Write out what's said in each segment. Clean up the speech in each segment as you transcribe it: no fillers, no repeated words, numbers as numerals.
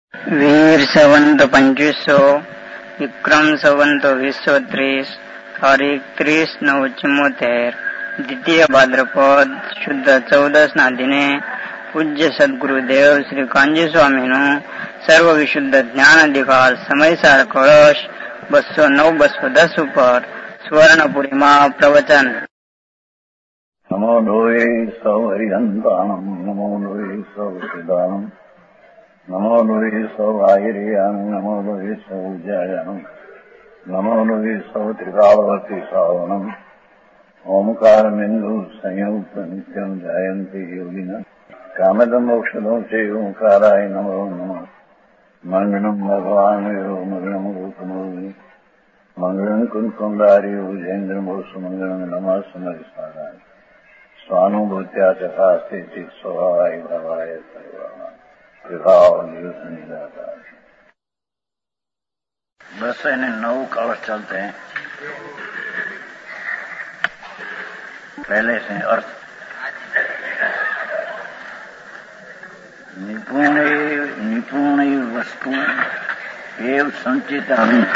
वीर संवत 2500 विक्रम संवत 2030 तारीख 30/9/74 द्वितीय भाद्रपद शुद्ध 14 दिने पूज्य सद्गुरुदेव श्री कांजी स्वामीनु सर्व विशुद्ध ज्ञान अधिकार समयसार कळश 209-210 ऊपर स्वर्णपुरीमा प्रवचन। नमो लोये सौहरिहंताणं नमो लोये सौहृदाणं नमो लोये सौभागिर्याणं नमो लोये सौजायाणं नमो लोये सौत्रिकावती सावणं ओंकारमिन्दु संयुक्त नित्यं जायन्ति योगिनः कामदमोक्षदो च ओंकाराय नमो नमः। मंगलम भगवान मंगलम रूपमोहि मंगलम कुंकुंडारी उजेन्द्रमोसु मंगलम नमः समरिसाराय स्वानुभूत्या चकास्ते चित स्वभावाय भवाय सर्वाणा प्रभाव निदाता। बस इन्हें 9 कलश चलते हैं। पहले से अर्थ निपुण वस्तु एवं संचित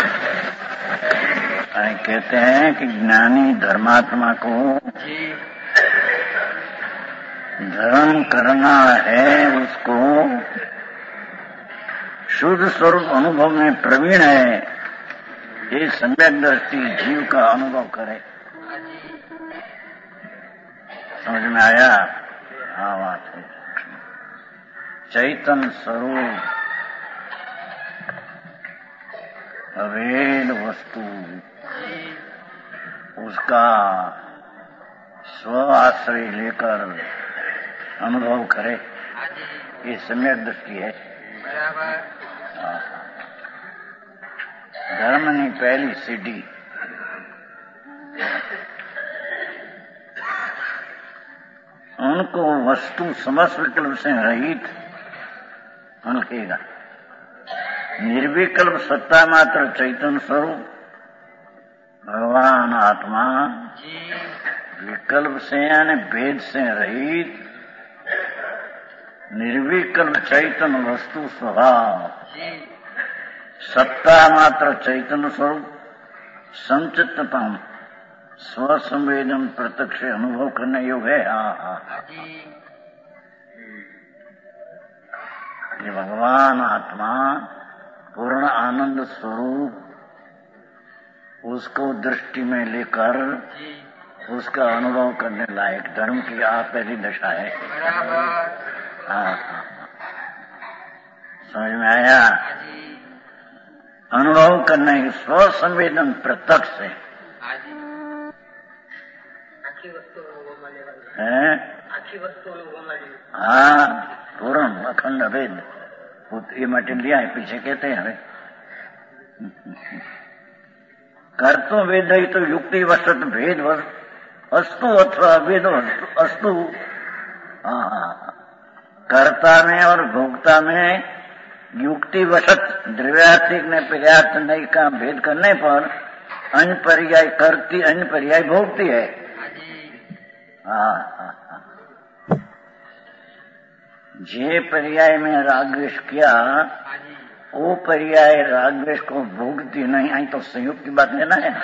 कहते हैं कि ज्ञानी धर्मात्मा को धर्म करना है, उसको शुद्ध स्वरूप अनुभव में प्रवीण है, ये सम्यक दृष्टि जीव का अनुभव करे। समझ में आया? हाँ, बात है। चैतन्य स्वरूप अभेद वस्तु उसका स्व आश्रय लेकर अनुभव करे, ये सम्यक दृष्टि है। धर्म ने पहली सीढ़ी उनको वस्तु समस्त विकल्प से रहित लिखेगा। निर्विकल्प सत्ता मात्र चैतन्य स्वरूप भगवान आत्मा विकल्प से यानी भेद से रहित निर्विकल्प चैतन्य वस्तु स्वभाव सत्ता मात्र चैतन्य स्वरूप संचितता स्वसंवेदन प्रत्यक्ष अनुभव करने योग्य है। ये भगवान आत्मा पूर्ण आनंद स्वरूप उसको दृष्टि में लेकर उसका अनुभव करने लायक धर्म की आप पहली दशा है। समझ में आया? अनुभव करने की स्वसंवेदन प्रत्यक्ष से है। हाँ, पूर्ण अखंड भेद ये मटेरिया है, पीछे कहते हैं हमें कर तो वेद ही तो युक्ति वस्तु भेद वस्तु अथवा वेद वस्तु। कर्ता में और भोक्ता में युक्ति वशत द्रव्यार्थिक ने पर्याप्त नहीं का भेद करने पर अन्य पर्याय करती अन्य पर्याय भोगती है। जे पर्याय में रागद्वेष किया वो पर्याय रागद्वेष को भोगती नहीं आई तो संयोग की बात लेना है।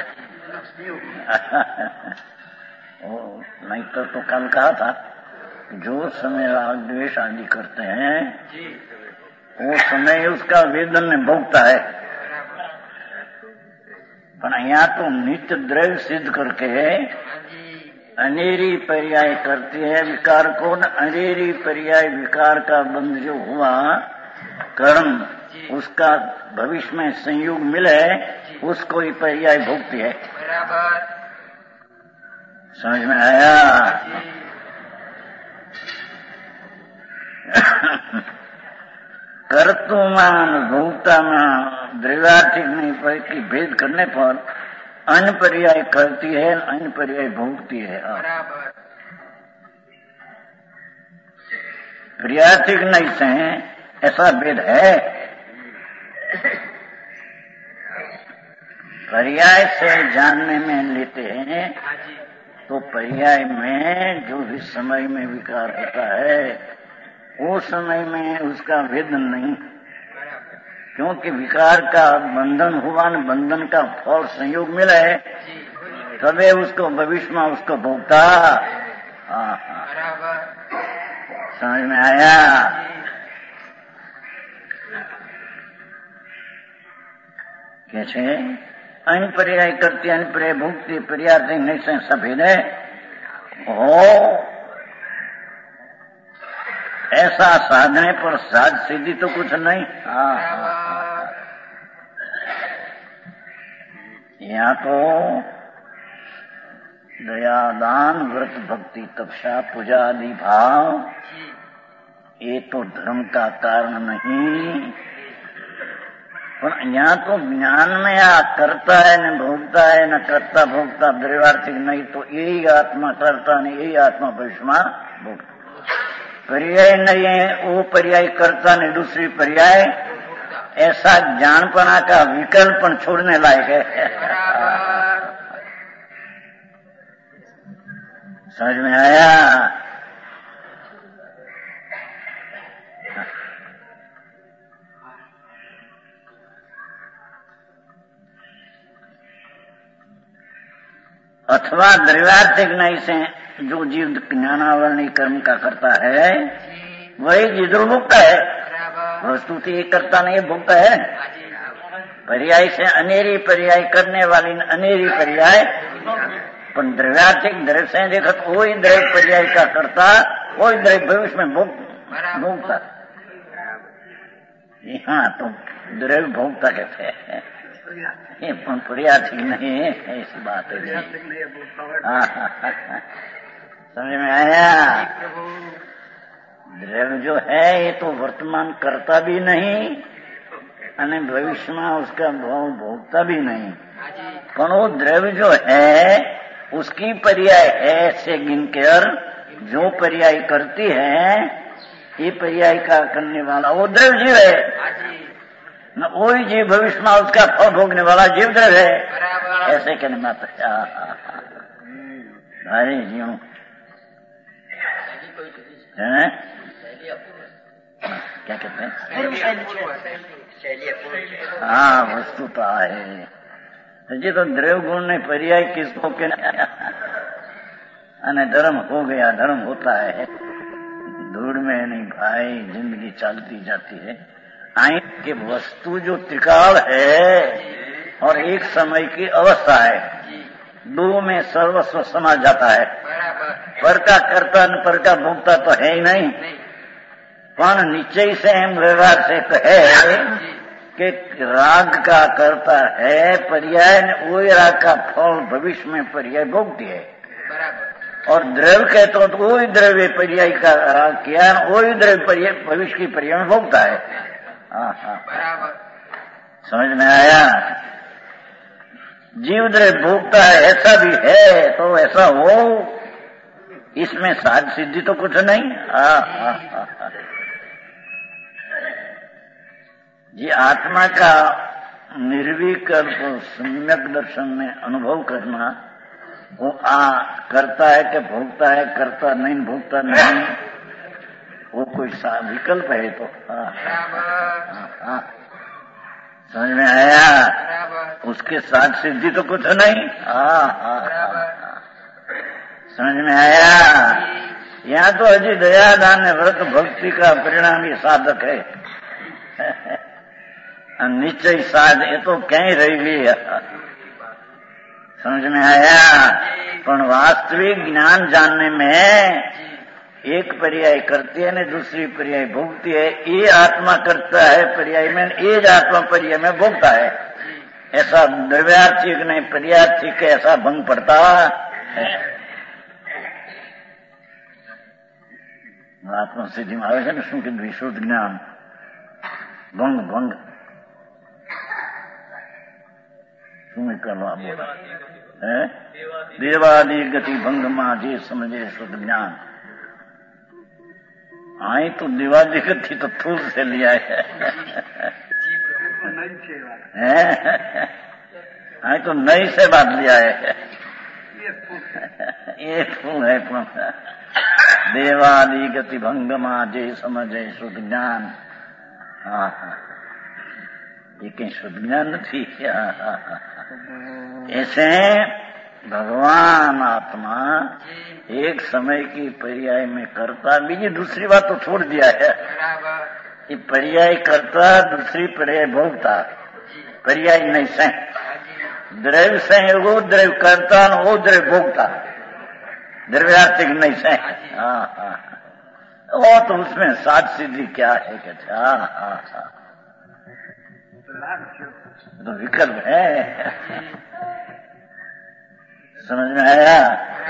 नहीं तो कल कहा था जो समय रागद्वेष आदि करते हैं वो समय उसका वेदन में भोगता है। पर यहाँ तो नित्य द्रव्य सिद्ध करके अनेरी पर्याय करती है विकार को। अनेरी पर्याय विकार का बंध जो हुआ कर्म उसका भविष्य में संयोग मिले उसको ही पर्याय भोगती है। समझ में आया? कर्तुमान भोक्तामान द्रव्यार्थिक नहीं पर की भेद करने पर अन्य पर्याय करती है अन्य पर्याय भोगती है। पर्यार्थिक नहीं से ऐसा भेद है। पर्याय से जानने में लेते हैं तो पर्याय में जो भी समय में विकार होता है वो समय में उसका भेद नहीं। क्योंकि विकार का बंधन हुआ न, बंधन का फल संयोग मिला है, तबे उसको भविष्य में उसको भोगता। समझ में आया? कैसे अन्य पर्याय करती, अन्य पर्याय भोगती, पर्याय नहीं से सफेद है हो। ऐसा साधने पर साध सिद्धि तो कुछ नहीं। यहाँ तो दया, दान, व्रत, भक्ति, तपस्या, पूजा आदि भाव, ये तो धर्म का कारण नहीं, पर यहाँ तो ज्ञान में या करता है न भोगता है, न करता भोगता द्रव्यार्थिक नहीं, तो यही आत्मा करता नहीं, यही आत्मा भविष्य भोगता। पर्याय नहीं है, वो पर्याय करता नहीं, दूसरी पर्याय, ऐसा ज्ञानपना का विकल्पन छोड़ने लायक है। समझ में आया? अथवा द्रव्यार्थिक नहीं से जो जीव ज्ञानावरणी कर्म का करता है वही जिधर भोगता है। वस्तु तो ये करता नहीं, भोगता है। पर्याय से अनेरी पर्याय करने वाली अनेरी पर्याय, पर द्रव्यार्थिक द्रव्य से देखा तो वही द्रव्य पर्याय का करता, वही द्रव्य भविष्य में भोगता। हाँ, तो द्रव्य भोगता कहते हैं, ये पर्यार्थिक नहीं है, ऐसी बात है। समझ में आया? द्रव्य जो है ये तो वर्तमान करता भी नहीं और भविष्य में उसका भाव भोगता भी नहीं, पर वो द्रव्य जो है उसकी पर्याय है ऐसे गिनकर जो पर्याय करती है, ये पर्याय का करने वाला वो द्रव्य जीव है न, वही जीव भविष्य में उसका फल भोगने वाला जीव द्रव्य है। ऐसे कहने माता भाई जीव है, क्या कहते हैं? हाँ, वस्तुता है जी। तो द्रव्य गुण ने पर्याय किसको के धर्म हो गया, धर्म होता है, धूड़ में नहीं भाई, जिंदगी चलती जाती है। आई कि वस्तु जो त्रिकाल है और एक समय की अवस्था है, दो में सर्वस्व समा जाता है। पर का कर्ता न पर का भोगता तो है ही नहीं, पर निश्चय से हम व्यवहार से कहे कि राग का करता है पर्याय, वही राग का फल भविष्य में पर्याय भोगती है। और द्रव्य कहते हो तो वही द्रव्य पर्याय का राग किया, वही द्रव्य पर्याय भविष्य की पर्याय में भोगता है। समझ में आया? जीव द्रव्य भोगता है, ऐसा भी है तो ऐसा हो, इसमें साध सिद्धि तो कुछ नहीं। ये आत्मा का निर्विकल्प सम्यक दर्शन में अनुभव करना, वो करता है कि भोगता है, करता नहीं भोगता नहीं, वो कोई विकल्प है तो समझ में आया? उसके साथ सिद्धि तो कुछ नहीं। समझ में आया? यहाँ तो अजी दया दान व्रत भक्ति का परिणाम ही साधक है। निश्चय साध ये तो कहीं रहेगी। समझ में आया? पर वास्तविक ज्ञान जानने में एक पर्याय करती है न दूसरी पर्याय भोगती है। ये आत्मा करता है पर्याय में, ये आत्मा पर्याय में भोगता है। ऐसा द्रव्यार्थिक नहीं पर्यार्थिक ऐसा भंग पड़ता है। आत्मा सिद्धि में आवे न શું કે વિશુદ્ધ જ્ઞાન ભંગ ભંગ શું કરવા બોલા है? देवादि गति भंग माँ समझे शुद्ध ज्ञान। आई तो देवादि गति तो थूल से लिया है। आई तो नई से बात लिया है। ये फूल है देवादि गति भंग माँ समझे शुद्ध ज्ञान। ये कहीं शुद्ध ज्ञान थी क्या? ऐसे भगवान आत्मा एक समय की पर्याय में करता, बीजी दूसरी बात तो छोड़ दिया है। ये पर्याय करता, दूसरी पर्याय भोगता, पर्याय नहीं से द्रव्य से वो द्रव्य करता न वो द्रव्य भोगता, द्रव्यार्थिक नहीं से। वो तो उसमें साध सिद्धि क्या है? कहते तो विकल्प है। समझ में आया?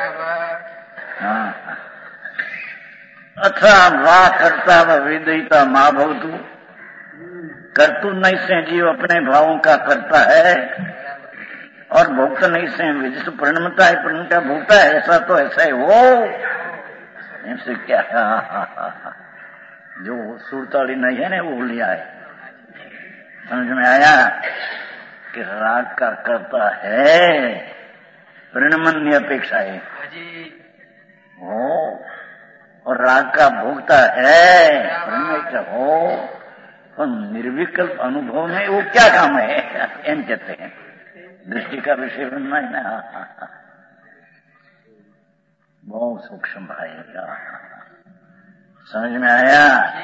हाँ। अथा वाह करता व विदयिता माँ भवतु, कर्तु नहीं से जीव अपने भावों का करता है और भोक्ता नहीं से विदिष्ट परिणमता है, परिणमता भोगता है। ऐसा तो ऐसा ही वो ऐसे क्या है? जो सुरताली नहीं है ना वो लिया है। समझ में आया कि राग का करता है, परिणमन निरपेक्षा है वो, और राग का भोगता है परिणमता हो, और निर्विकल्प अनुभव में वो क्या काम है? एम कहते हैं दृष्टि का विषय बनना है ना। बहुत सूक्ष्म भाई, समझ में आया?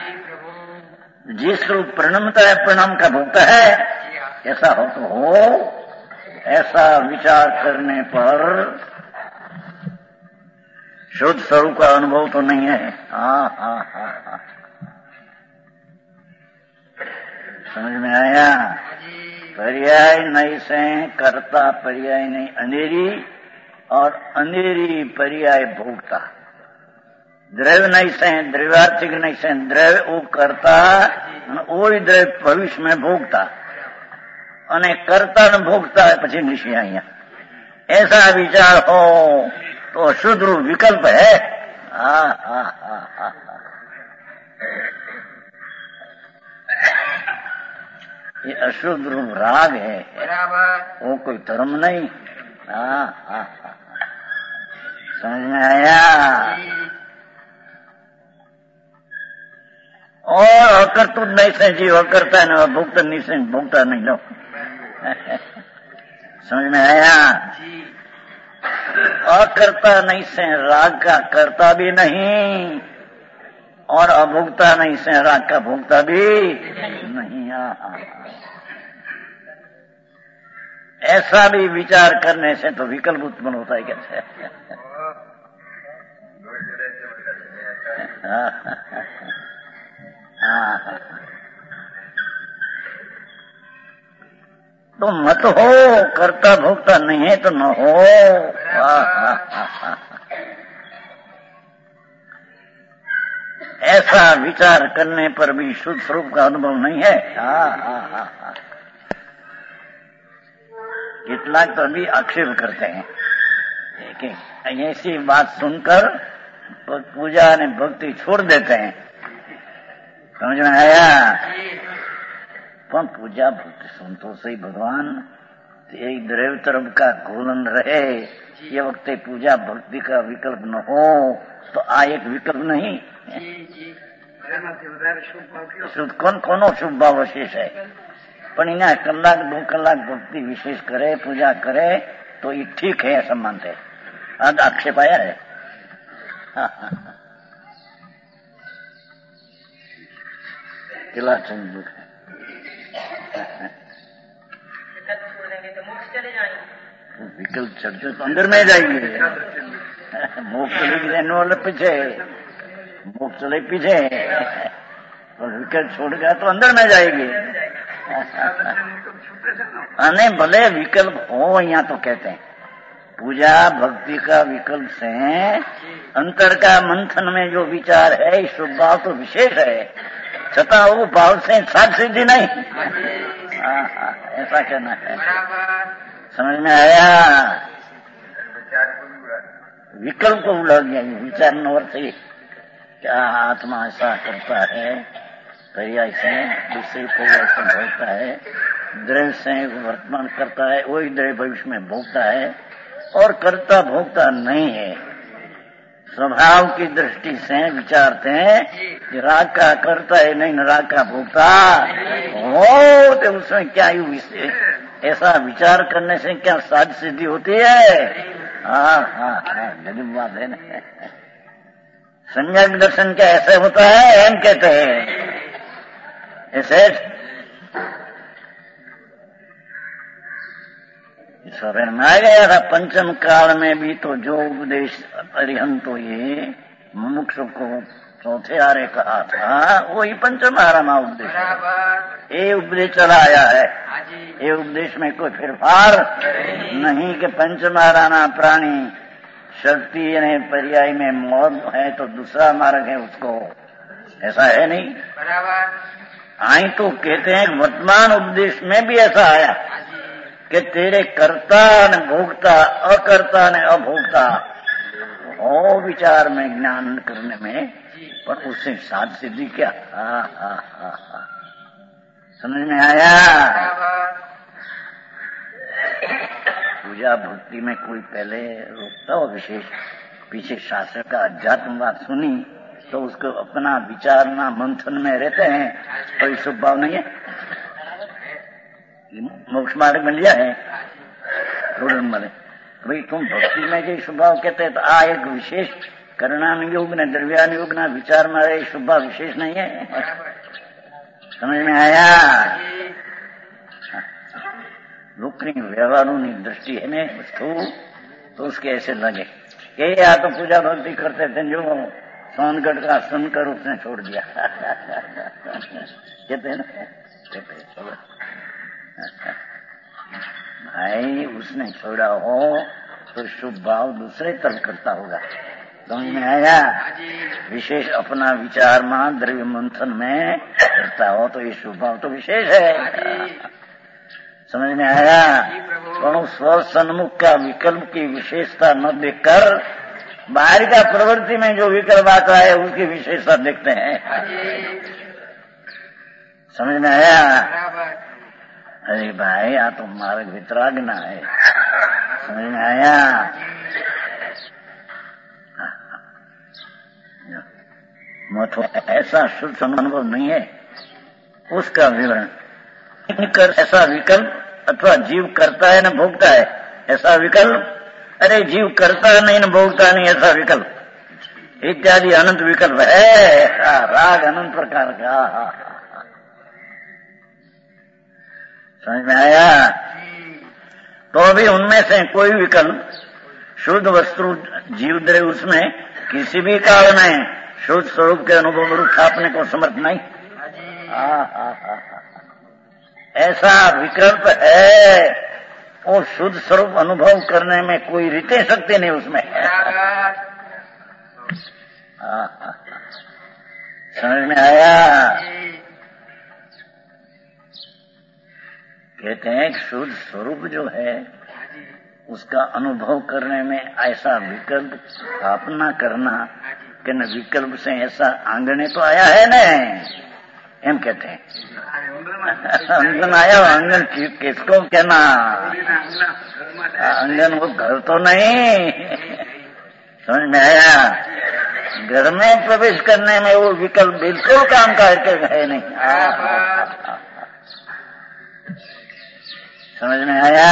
जिस रूप परिणमता है, परिणाम का भोगता है, ऐसा हो तो हो, ऐसा विचार करने पर शुद्ध स्वरूप का अनुभव तो नहीं है। हाँ। समझ में आया? पर्याय नहीं से कर्ता, पर्याय नहीं अंधेरी, और अंधेरी पर्याय भोगता। द्रव्य नहीं से द्रव्यार्थिक नहीं से द्रव्य वो करता, वो ही द्रव्य भविष्य में भोगता, અને કરતા ને ભોગતા પછી નિશી અહીંયા ऐसा विचार हो तो अशुद्ध रूप विकल्प है। ये अशुद्ध रूप राग है, वो कोई धर्म नहीं। समझ में आया? और अकर्तुत नहीं से जीव अकर्ता है ना, भोगता नहीं से भोगता नहीं लो। समझ में आया? अकर्ता नहीं से राग का करता भी नहीं, और अभोक्ता नहीं से राग का भोगता भी नहीं। ऐसा भी विचार करने से तो विकल्प उत्पन्न होता है। कैसे? तो मत हो, करता भोगता नहीं है तो न हो। ऐसा विचार करने पर भी शुद्ध स्वरूप का अनुभव नहीं है। कितना तो अभी आक्षेप करते हैं, लेकिन ऐसी बात सुनकर पूजा ने भक्ति छोड़ देते हैं। समझ में आया? पण पूजा भक्ति सुन तो सही भगवान, एक द्रव्य तरफ का घोलन रहे, ये वक्त पूजा भक्ति का विकल्प न हो तो आ एक विकल्प नहीं। शुद्ध कौन शुभ भाव विशेष है, पण इन्हें कलाक 2 कलाक भक्ति विशेष करे, पूजा करे तो ये ठीक है ऐसा मानते हैं। आज आक्षेप आया है। किला चंद विकल्प चढ़ तो अंदर में जाएंगे। मोक्ष चले पीछे, मोक्ष चले पीछे, और विकल्प छोड़ गया तो अंदर में जाएगी। अने भले विकल्प हो, यहाँ तो कहते हैं पूजा भक्ति का विकल्प से अंतर का मंथन में जो विचार है, शुभ भाव तो विशेष है, छता वो भाव से साध सिद्धि नहीं। ऐसा कहना है। समझ में आया? विकल्प को उलझ गया विचार नवर से, क्या आत्मा ऐसा करता है, पर्याय से दूसरे पर्याय से भोगता है, द्रव्य से वर्तमान करता है, वही द्रव्य भविष्य में भोगता है, और करता भोगता नहीं है। स्वभाव की दृष्टि से विचारते हैं कि राग का करता है नहीं राग का भोगता हो, तो उसमें क्या ऐसा विचार करने से क्या साध सिद्धि होती है? हाँ, गरीब बात है ना। सम्यक दर्शन क्या ऐसे होता है? हम कहते हैं ऐसे ईश्वर में आ गया था। पंचम काल में भी तो जो उपदेश अरिहंतो ये मुमुक्ष को चौथे आरे कहा था वही पंचम आरामा उपदेश। ये उपदेश चला आया है, ये उपदेश में कोई फिरफार नहीं कि पंचम आराना प्राणी शक्ति यानी पर्याय में मौत है तो दूसरा मार्ग है उसको, ऐसा है नहीं। आई तो कहते हैं वर्तमान उपदेश में भी ऐसा आया कि तेरे कर्ता ने भोगता अकर्ता ने अभोगता हो विचार में ज्ञान करने में, पर उससे साध सिद्धि क्या? समझ में आया? पूजा भक्ति में कोई पहले रोकता हो विशेष, पीछे शास्त्र का अध्यात्मवाद सुनी तो उसको अपना विचारना मंथन में रहते हैं, कोई शुभ भाव नहीं है। मोक्ष मार्ग में लिया है रोडन वाले, भाई तुम भक्ति में जो स्वभाव कहते हैं तो आ एक विशेष करणान योग ने द्रव्यान योग ना विचार मारे स्वभाव विशेष नहीं है। समझ में आया? लोकनी व्यवहारों की दृष्टि है ने वस्तु तो उसके ऐसे लगे ये या तो पूजा भक्ति करते थे जो सोनगढ़ का सुनकर उसने छोड़ दिया कहते हैं ना, कहते भाई उसने छोड़ा हो तो शुभ भाव दूसरे तरफ करता होगा। समझ में आया? विशेष अपना विचार में द्रव्य मंथन में करता हो तो ये शुभ भाव तो विशेष है। समझ में आया? पर स्व सन्मुख का विकल्प की विशेषता न देखकर बाहर का प्रवृत्ति में जो विकल्प आता है उसकी विशेषता देखते हैं। समझ में आया? अरे भाई आ तो मार्ग वितरागना है। समझ में आया? मत ऐसा शुद्ध अनुभव नहीं है उसका विवरण कर, ऐसा विकल्प अथवा जीव करता है न भोगता है ऐसा विकल्प, अरे जीव करता नहीं न भोगता नहीं ऐसा विकल्प इत्यादि अनंत विकल्प है। राग अनंत प्रकार का। समझ में आया? तो भी उनमें से कोई विकल्प शुद्ध वस्तु जीव द्रव्य उसमें किसी भी काल में शुद्ध स्वरूप के अनुभव रूप छापने को समर्थ नहीं। ऐसा विकल्प है वो शुद्ध स्वरूप अनुभव करने में कोई रीते शक्ति नहीं उसमें। समझ में आया? कहते हैं शुद्ध स्वरूप जो है उसका अनुभव करने में ऐसा विकल्प स्थापना करना कि न विकल्प से ऐसा आंगने तो आया है न, एम कहते हैं आंगन आया। आंगन किसको कहना? आंगन वो घर तो नहीं। समझ में आया? घर में प्रवेश करने में वो विकल्प बिल्कुल काम का है नहीं। समझ में आया?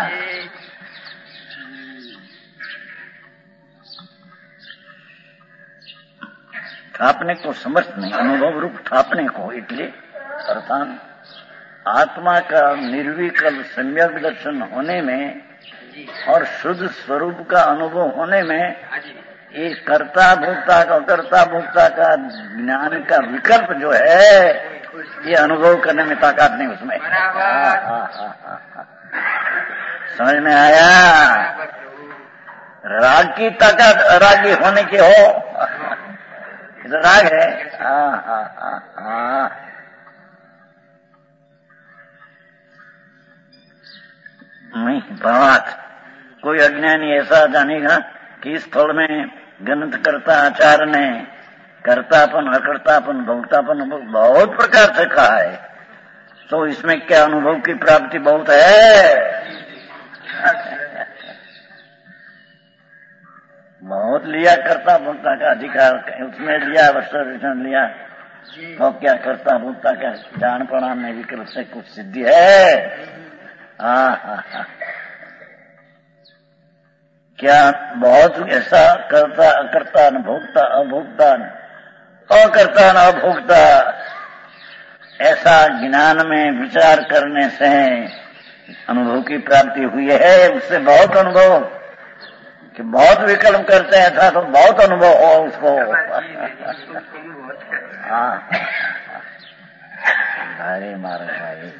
ठापने को समर्थ नहीं, अनुभव रूप ठापने को। इसलिए अर्थात आत्मा का निर्विकल्प सम्यक दर्शन होने में और शुद्ध स्वरूप का अनुभव होने में ये कर्ता भोक्ता का कर्ता भोक्ता का ज्ञान का विकल्प जो है ये अनुभव करने में ताकत नहीं उसमें। समझ में आया? राग की ताकत रागी होने की हो तो राग है। नहीं बात कोई अज्ञानी ऐसा जानेगा कि इस स्थल में गणित करता आचार्य ने कर्तापन अकर्तापन भोक्तापन बहुत प्रकार से कहा है तो इसमें क्या अनुभव की प्राप्ति बहुत है। बहुत लिया करता भोक्ता का अधिकार, उसने लिया विसर्जन लिया, तो क्या करता भोक्ता का जान पड़ा में विकल्प से कुछ सिद्धि है? हाँ, क्या बहुत ऐसा करता अकर्ता न भोक्ता अभोक्ता न अकर्ता न अभोक्ता, ऐसा ज्ञान में विचार करने से अनुभव की प्राप्ति हुई है। उससे बहुत अनुभव कि बहुत विकल्प करते हैं था तो बहुत अनुभव हो उसको। हाँ, भाई मारो भाई,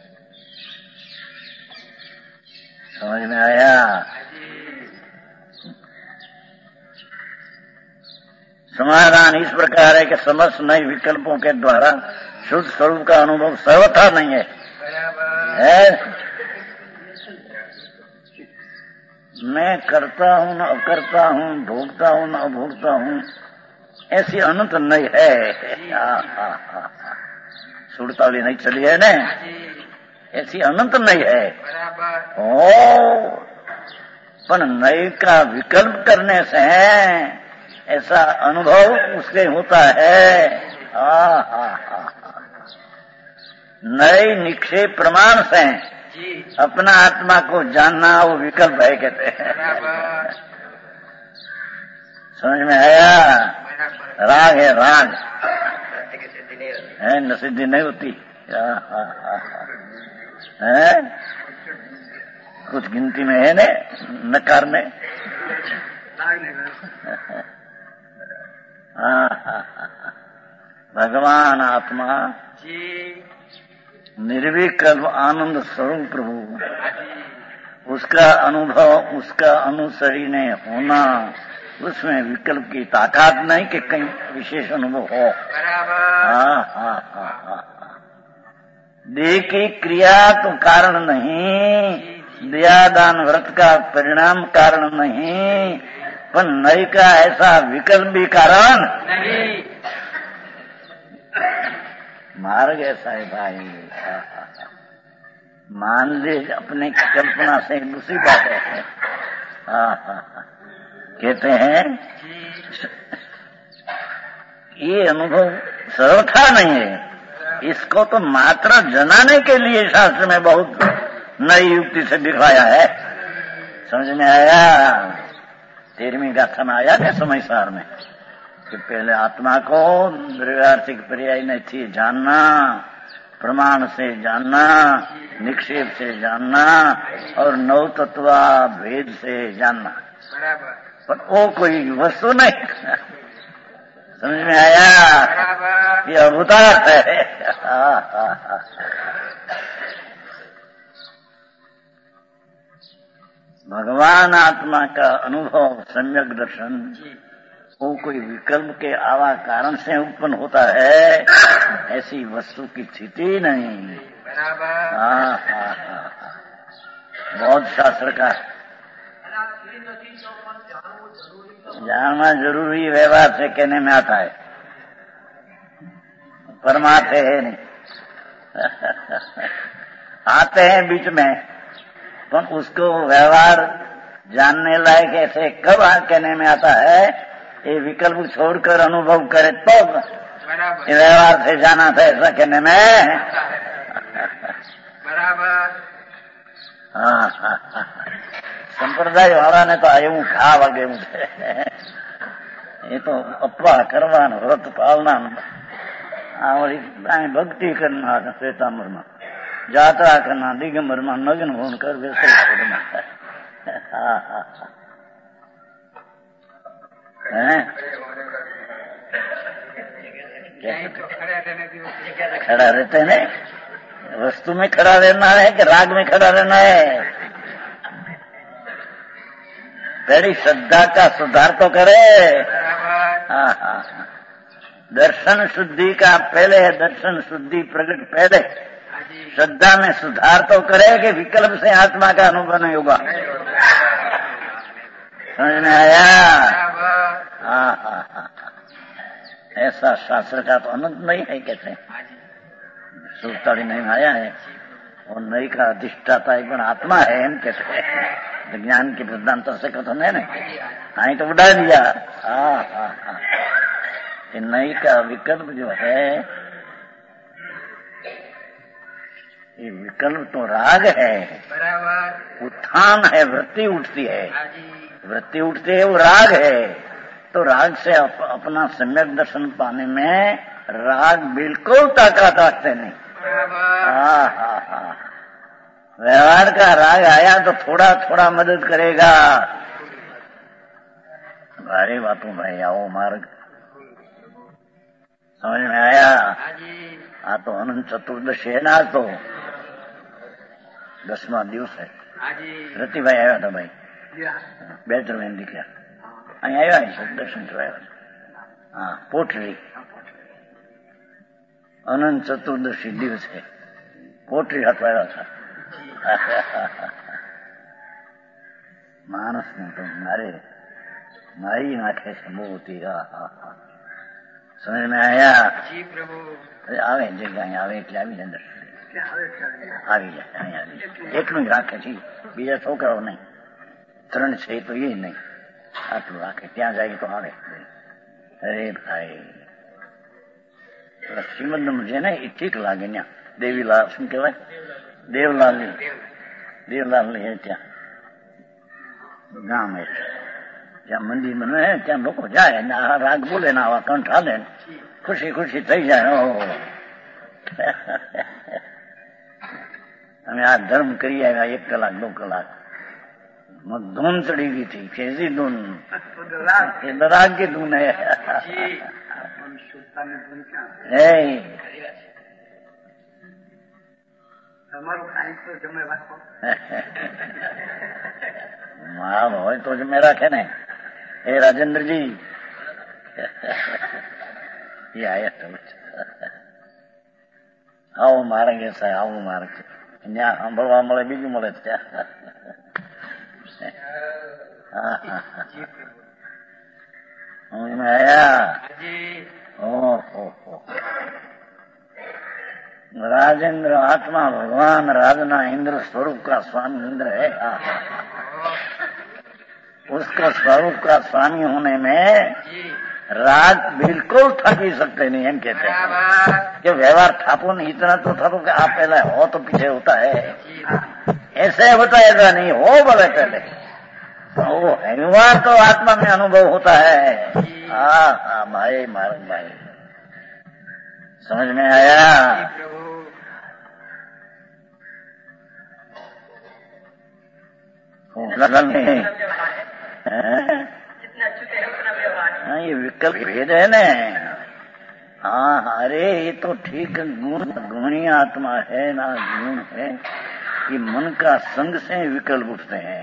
समझ में आया? समाधान इस प्रकार है कि समस्त नए विकल्पों के द्वारा शुद्ध स्वरूप का अनुभव सर्वथा नहीं है। मैं करता हूँ न अकर्ता हूँ, भोगता हूँ न अभोगता हूँ, ऐसी अनंत नहीं है। सुरताली नहीं चली है न, ऐसी अनंत नहीं है। ओ पर नई का विकल्प करने से ऐसा अनुभव उससे होता है। नए निक्षेप प्रमाण से अपना आत्मा को जानना वो विकल्प है, कहते हैं। समझ में आया? राग है, राग है, न सिद्धि नहीं होती है। कुछ गिनती में है न, नकार में। भगवान आत्मा निर्विकल्प आनंद स्वरूप प्रभु, उसका अनुभव, उसका अनुसरी ने होना, उसमें विकल्प की ताकत नहीं कि कहीं विशेष अनुभव हो। देह की क्रिया तो कारण नहीं, दया दान व्रत का परिणाम कारण नहीं, पर नई का ऐसा विकल्प भी कारण नहीं। मार्ग ऐसा है भाई। मान ले अपने कल्पना से दूसरी बात है। कहते हैं ये अनुभव सर्वथा नहीं है, इसको तो मात्र जनाने के लिए शास्त्र में बहुत नई युक्ति से दिखाया है। समझ में आया? 13वीं गाथा में आया क्या समय सार में कि पहले आत्मा को द्रव्यार्थिक पर्याय नहीं थी जानना, प्रमाण से जानना, निक्षेप से जानना और नौ तत्वा भेद से जानना, पर वो कोई वस्तु नहीं। समझ में आया? ये अभूतार्थ है। भगवान आत्मा का अनुभव, सम्यक दर्शन, वो कोई विकल्प के आवा कारण से उत्पन्न होता है, ऐसी वस्तु की स्थिति नहीं। बहुत शास्त्र का जानना जरूरी व्यवहार से कहने में आता है, परमार्थ है नहीं। आते हैं बीच में, तो उसको व्यवहार जानने लायक ऐसे कब कहने में आता है? ये विकल्प छोड़कर अनुभव करे तो व्यवहार से जाना था, ऐसा कहने में। संप्रदाय वाला ने तो आयु खा वगे मुझे, ये तो अपवा करवा व्रत पालना भक्ति करना, श्वेतांबर में यात्रा करना, दिगंबर में नग्न होकर वैसे करना है। खड़ा रहते हैं, वस्तु में खड़ा रहना है कि राग में खड़ा रहना है? बड़ी श्रद्धा का सुधार तो करे। दर्शन शुद्धि का पहले है, दर्शन शुद्धि प्रकट पहले, श्रद्धा में सुधार तो करे कि विकल्प से आत्मा का अनुभव नहीं होगा। समझ में आया? ऐसा शास्त्र का तो अनंत नहीं है, कहते हैं। सूरताड़ी नहीं आया है। और नई का अधिष्ठाता एक बार आत्मा है एम कहते हैं ज्ञान के प्रदान से कथन है ना। आई तो उड़ा दिया। ये नई का विकल्प जो है, ये विकल्प तो राग है, उत्थान है, वृत्ति उठती है, वृत्ति उठती है वो राग है। तो राग से अपना सम्यक दर्शन पाने में राग बिल्कुल ताकत रखते नहीं। व्यवहार का राग आया तो थोड़ा थोड़ा मदद करेगा। भारी बातों भाई आओ मार्ग समझ में आया। तो अनंत चतुर्दशी है ना, आज तो 10वां दिवस है। रतिभाई आया था भाई, बेहतर में दिखा અહીં આવ્યા છે દર્શન કરવા આવ્યા છે। હા પોટરી અનંત ચતુર્દશી દિવસ છે, પોટરી હાથ આવ્યા હતા। માણસ ને તો મારી નાખે છે મોતી। સમજ में आया। આવે જગ્યા અહીં આવે એટલે આવી જાય દર્શન આવી જાય। અહીં આવી એકલું જ રાખે છે, બીજા છોકરાઓ નહીં, 3 છે તો એ નહીં, આટલું રાખે। ત્યાં જાય તો આવે। અરે ભાઈ શ્રીમદ છે ને એ ઠીક લાગે। ત્યાં દેવીલાલ શું કહેવાય, દેવલાલ ને ત્યાં ગામ છે, ત્યાં મંદિર બને ત્યાં લોકો જાય ને આ રાગ બોલે ને આવા કંઠ હાલે ખુશી ખુશી થઈ જાય। અમે આ ધર્મ કરી આવ્યા 1 કલાક 2 કલાક, धुन चढ़ी गई थी, कैसी धुन, राग की धुन है। माँ हो तो जमे रखे ने। हे राजेंद्र जी ये आया तो आओ मारेंगे साहब, आओ मारेंगे ત્યાં સાંભળવા મળે, બીજું મળે ત્યાં। समझ में आया। राजेंद्र आत्मा भगवान राजना इंद्र स्वरूप का स्वामी इंद्र है। उसका स्वरूप का स्वामी होने में राग बिल्कुल थक ही सकते नहीं। हम कहते हैं कि व्यवहार थापो नहीं, इतना तो थापो कि आप पहले हो तो पीछे होता है, ऐसे होता है, ऐसा नहीं हो बोले पहले। वो व्यवहार तो आत्मा में अनुभव होता है। हाँ भाई मार्ग भाई समझ में आया। नहीं हाँ ये विकल्प भेद है ना। हाँ अरे ये तो ठीक गुणी आत्मा है ना, गुण है। ये मन का संग से विकल्प उठते हैं।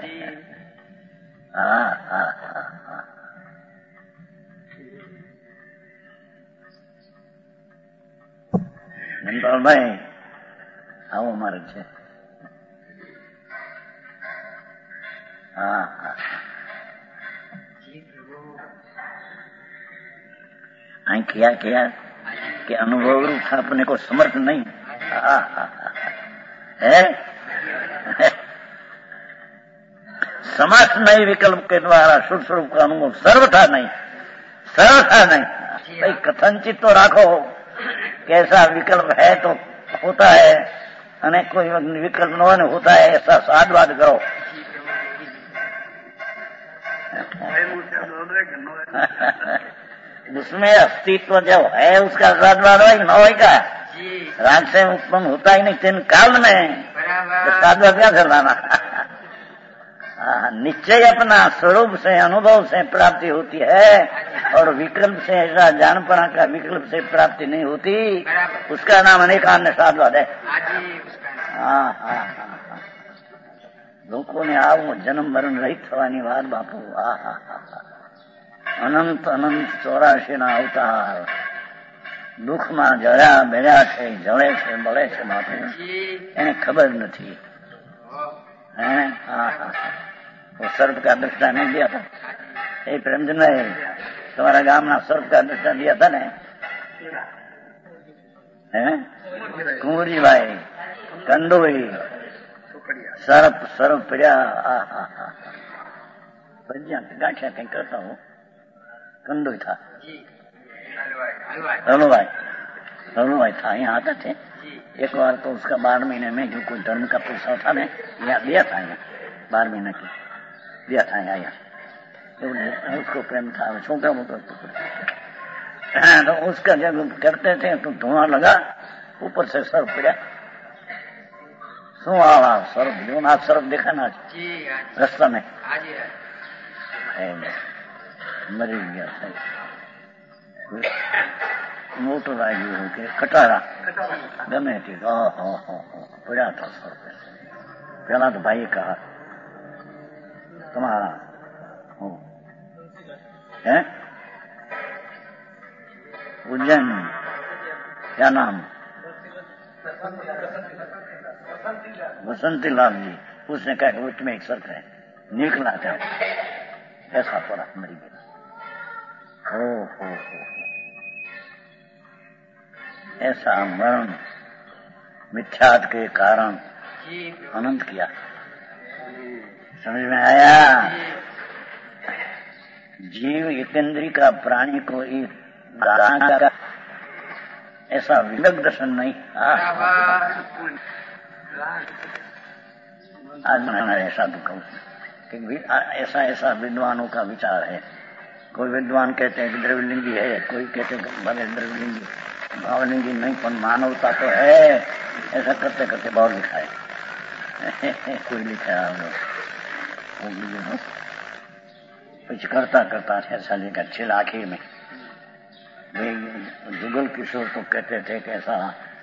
ભાઈ આવો મારે છે। किया कि अनुभव रूप अपने को समर्थ नहीं है। समर्थ नहीं विकल्प के द्वारा शुद्ध स्वरूप का अनुभव सर्वथा नहीं भाई। कथनचित तो राखो कैसा विकल्प है तो होता है, अनेक कोई विकल्प न होता है, ऐसा साधवाद करो। उसमें अस्तित्व जब है उसका साधवाद हो न हो का, राग से उत्पन्न होता ही नहीं तीन काल में, तो साधवाद क्या चलाना। निश्चय अपना स्वरूप से अनुभव से प्राप्ति होती है, और विकल्प से ऐसा जानपना का विकल्प से प्राप्ति नहीं होती, उसका नाम अनेकान्य साधवाद है। लोगों ने आओ जन्म मरण रहित थवानी बात बापू। अनंत अनंत 84 ना अवतार दुख में जया बेड़ा है, जड़े है, बड़े है बापू, એને ખબર નથી। वो सर्प का दृष्टा नहीं दिया था એ પ્રેમચંદ ભાઈ, તમારા ગામના सर्प का दृष्टा दिया था ने कुंवरी भाई कंडोई सरप सरप पड़ा भजिया गांठिया कहीं करता हूँ कंडोई था हलवाई था यहाँ आते थे एक बार तो उसका 12 महीने में जो कोई धर्म का पैसा था ने यहाँ दिया था यहाँ 12 महीने की दिया था यहाँ तो उसको प्रेम था छोटा मोटा तो उसका जब करते थे तो धुआं लगा ऊपर से सर्फ पड़ा सर्फ जो ना सर्फ देखा ना रास्ता में मरी गया मोटर आ गई के कटारा गमे थी पड़ा था सर्फ पहला तो भाई कहा तुम्हारा है उज्जैन क्या नाम बसंती लाल जी उसने कहा कि उसमें एक सर्फ है निकला था ऐसा पड़ा मरी गया हो ऐसा मरण मिथ्यात के कारण अनंत किया समझ में आया जीव इतेंद्री का प्राणी को का ऐसा विलग दर्शन नहीं आज मैंने ऐसा दुख कि ऐसा विद्वानों का विचार है कोई विद्वान कहते हैं कि द्रव्यलिंगी है कोई कहते हैं भले द्रव्यलिंगी भावलिंगी नहीं पर मानवता तो है ऐसा करते करते बहुत लिखा है कोई लिखा है कुछ करता करता ऐसा लेकर छिल आखिर में जुगल किशोर तो कहते थे कि ऐसा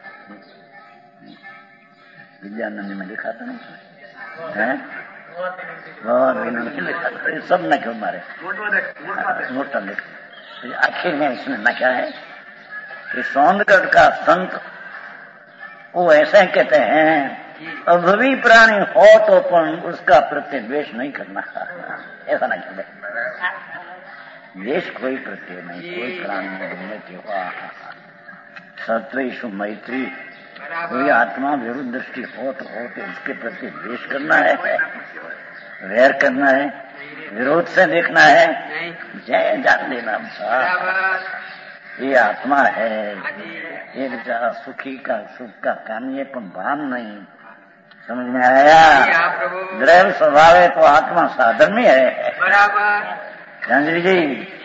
विद्यानंद में लिखा था नहीं है बहुत सब न क्यों मारे मोटा लिख आखिर में इसमें न क्या है कि सौंदगढ़ का संत वो ऐसे कहते हैं अभवी प्राणी हो तो पण उसका प्रति द्वेष नहीं करना ऐसा नहीं कहते द्वेष कोई प्रत्यय नहीं कोई प्राणी में हुआ सत्वेषु मैत्री कोई आत्मा विरुद्ध दृष्टि हो तो उसके प्रति द्वेष करना है वैर करना है विरोध से देखना है जय जान लेना ये आत्मा है ये बेचारा सुखी का सुख का कान्य पर भान नहीं समझ में आया द्रव्य स्वभाव है तो आत्मा साधर्मी है चंद्री जी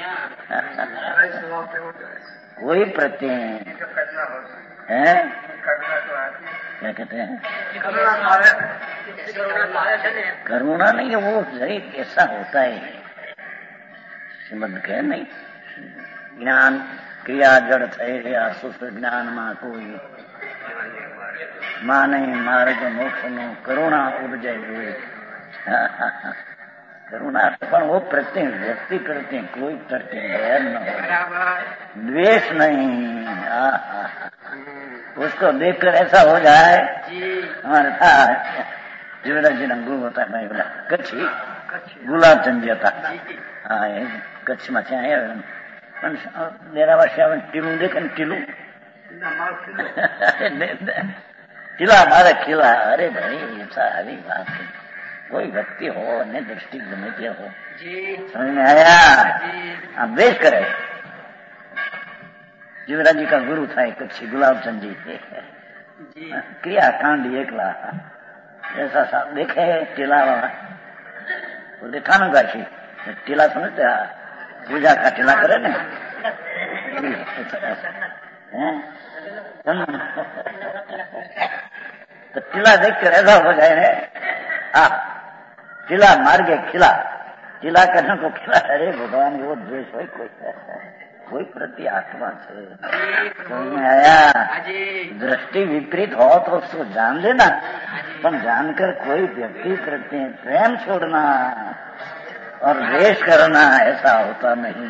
कोई प्रत्यय है क्या कहते हैं करुणा नहीं है वो सही कैसा होता है श्रीमद कह नहीं ज्ञान क्रिया जड़ थे सुस्त ज्ञान में कोई माने मार्ग मोक्ष में करुणा उपजे हुई करुणा पण वो प्रत्येक व्यक्ति करते कोई करते गैर न हो द्वेष नहीं उसको देखकर ऐसा हो जाए हमारे था युवराज जी गुरु होता है मैं बोला कच्छी गुलाब चंद था हाँ कच्छ में मेरा वर्ष टीलू देख टीलू टीला मारे खिला अरे भाई सारी बात है कोई व्यक्ति हो अन्य दृष्टि गमे हो समझ में आया आप द्वेष करे युवराज जी का गुरु था एक अच्छी गुलाब चंद जी क्रिया कांड एकला ऐसा साहब देखे टीला वाला वो देखा ना गाछी टीला समझते पूजा का टीला करे ना तो टीला देख कर ऐसा हो जाए टीला मार के खिला टीला करने को खिला अरे भगवान वो द्वेष हो कोई प्रति आत्मा से समझ में आया दृष्टि विपरीत हो तो उसको जान लेना पर जानकर कोई व्यक्ति प्रति प्रेम छोड़ना और द्वेष करना ऐसा होता नहीं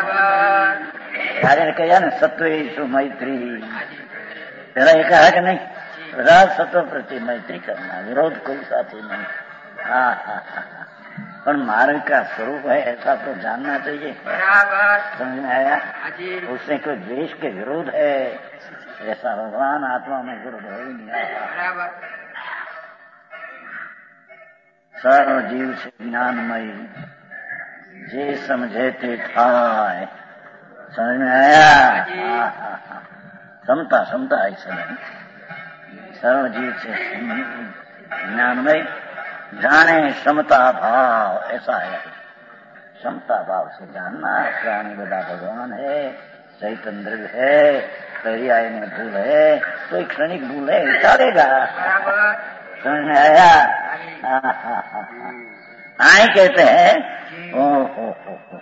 ने कहा ना सत्वेषु मैत्री तेरा ये कहा कि नहीं राज सत्व प्रति मैत्री करना विरोध कोई साथी नहीं पर मार्ग का स्वरूप है ऐसा तो जानना चाहिए समझ में आया उससे कोई द्वेष के विरोध है ऐसा भगवान आत्मा में गुरुदेव ही नहीं आता। सर्व जीव से ज्ञानमयी जे समझे ते ठाए। समझ में आया? समता समता ऐसा नहीं। सर्व जीव से ज्ञानमय जाने समता भाव, ऐसा है। समता भाव से जानना। प्राणी बड़ा भगवान है, चैतन्य है, पर्याय में भूल है, कोई क्षणिक भूल है उतारेगा। समझ में आया? आए कहते हैं ओ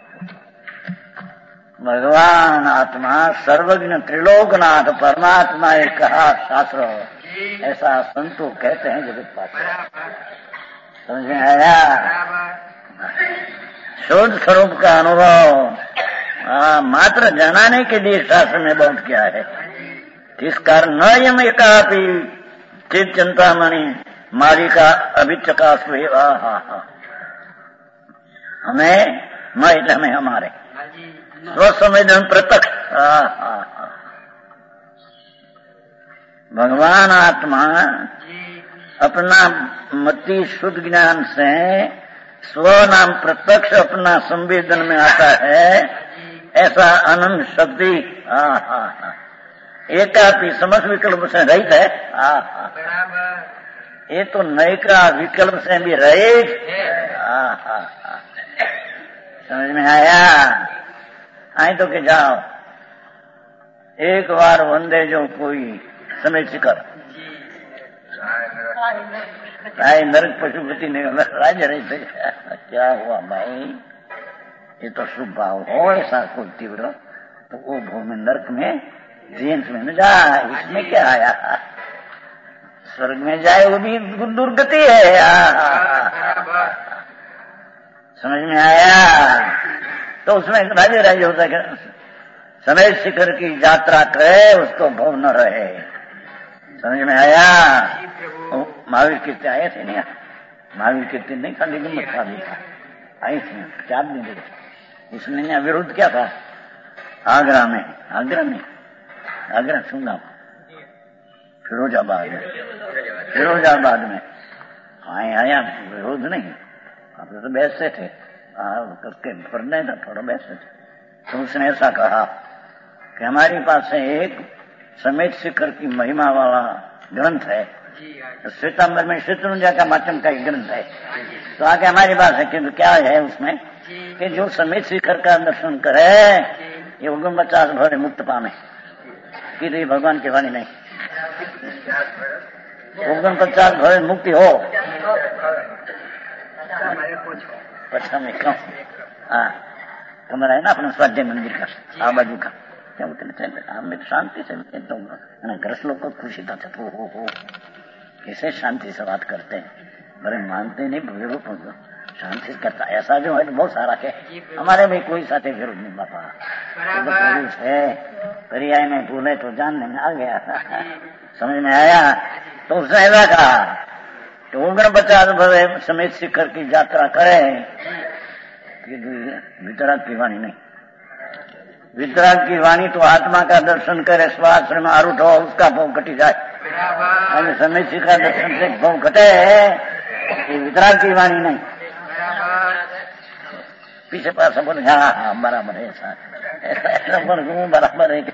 भगवान आत्मा सर्वज्ञ त्रिलोकनाथ परमात्मा एक कहा शास्त्र, ऐसा संतो कहते हैं जगत पात्र। समझ में आया? शुद्ध स्वरूप का अनुभव मात्र जनाने के लिए शास्त्र में बहुत किया है। इस कारण न यम एकापि चित चिंतामणि मालिका अभिचकाश हुए। हमें महिला में हमारे स्वसंवेदन प्रत्यक्ष। भगवान आत्मा अपना मति शुद्ध ज्ञान से स्वनाम प्रत्यक्ष अपना संवेदन में आता है। ऐसा अनंत शक्ति एकापि समस्त विकल्प से रहित है। ये तो नैका विकल्प से भी रहित। समझ में आया? आए तो के जाओ एक बार वंदे जो कोई समय शिकर नरक पशुपति ने राज्य रही थे। क्या हुआ भाई? ये तो शुभ भाव हो ऐसा कोई तीव्र, तो वो भूमि नरक में जेंस में न जाए, इसमें क्या आया? स्वर्ग में जाए वो भी दुर्गति है। समझ में आया? तो उसमें राज्य राज्य होता है। समय शिखर की यात्रा करे उसको भव न रहे। समझ में आया? महावीर कीर्ति आए थे नहीं? महावीर कीर्ति नहीं था, लेकिन मत्था भी था। आई थी 4 दिन देखे। उसने विरोध क्या था? आगरा में फिरोजाबाद में आया विरोध नहीं। आप तो बैठते थे करके पढ़ने था, थोड़ा बैठते थे। तो उसने ऐसा कहा कि हमारे पास एक समेत शिखर की महिमा वाला ग्रंथ है, श्वेतांबर में शत्रुंजय का माध्यम का एक ग्रंथ है। तो आगे हमारे पास है, किंतु क्या है उसमें कि जो समेत शिखर का दर्शन करे ये 49 भरे मुक्त पामे कि तो भगवान की वाणी नहीं। 49 भरे मुक्ति हो पछा में क्यों? कमरा है ना अपना स्वाध्याय मंदिर का आ बाजू का, क्या बोलते हैं शांति से घर श्लोक को खुशी था। हो कैसे शांति से बात करते हैं? बड़े मानते नहीं, विरोध शांति से करता। ऐसा जो है बहुत सारा है हमारे में, कोई साथी विरोध नहीं। बापा तो पुरुष है, पर्याय में भूले तो जानने में आ गया। समझ में आया? तो उसने ऐसा कहा तो 49 भरे समेत शिखर की यात्रा करे, वितराग की वाणी नहीं। वितराग की वाणी तो आत्मा का दर्शन करे, स्वाश्रम में आरूढ़ हो, उसका भव घटी जाए। समेत शिखर दर्शन से भव घटे, ये वितराग की वाणी नहीं। पीछे पास बोले हाँ बराबर है, ऐसा बराबर है।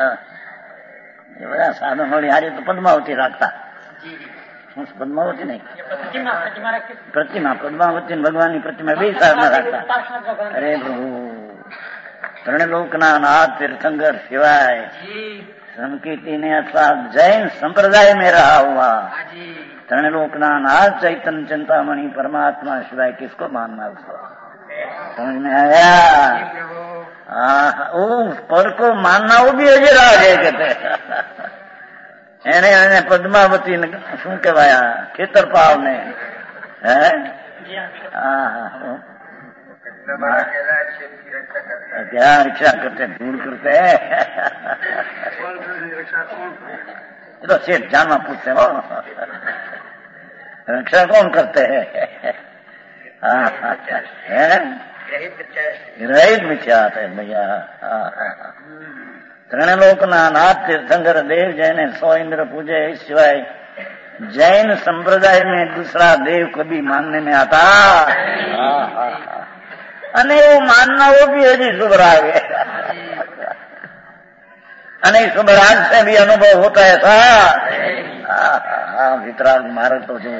ये बड़ा साधन हो हारी तो पद्मावती रखता, पद्मावती नहीं प्रतिमा पद्मावती भगवान की प्रतिमा भी साधना रखता। अरे प्रभु त्रिलोकना नाथ तीर्थंकर शिवाय संकीर्ति ने अथवा जैन संप्रदाय में रहा हुआ त्रिलोकना नाथ चैतन्य चिंतामणि परमात्मा शिवाय किसको मानना? उसको समझ में आया? वो पर को मानना वो भी अजय राज है कहते એને પદ્માવતી શું કહેવાય ખેતરપાળ ને क्या रक्षा करते दूर करते तो सेठ जानवा पूछते हो रक्षा कौन करते हैं? रहित मिथ्या है भैया। ત્રણલોકના નાથ तीर्थंकर देव जैने 100 इंद्र पूजे, इस सिवाय जैन संप्रदाय में दूसरा देव कभी मानने में आता अने वो मानना वो भी हजी शुभराग है अने शुभराग से भी अनुभव होता है था। वितराग मार्ग तो जो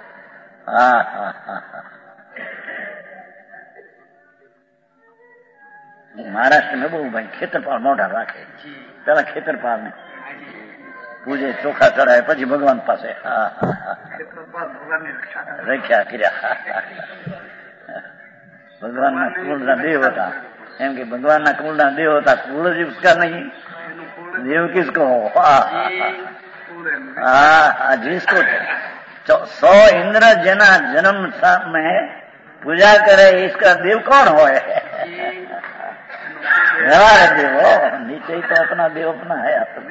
महाराष्ट्र में बहु भाई खेतरपाल मोटा राखे पेला खेतरपाल ने पूजे चोखा चढ़ाए પછી ભગવાન પાસે રખ્યા કર્યા ભગવાનના કુળના દેવ હતા એમ કે ભગવાનના કુળના દેવ હતા કુળ જ उसका नहीं देव किसको जिसको 100 इंद्र जना जन्म में पूजा करे इसका देव कौन हो देव नीचे तो अपना देव अपना है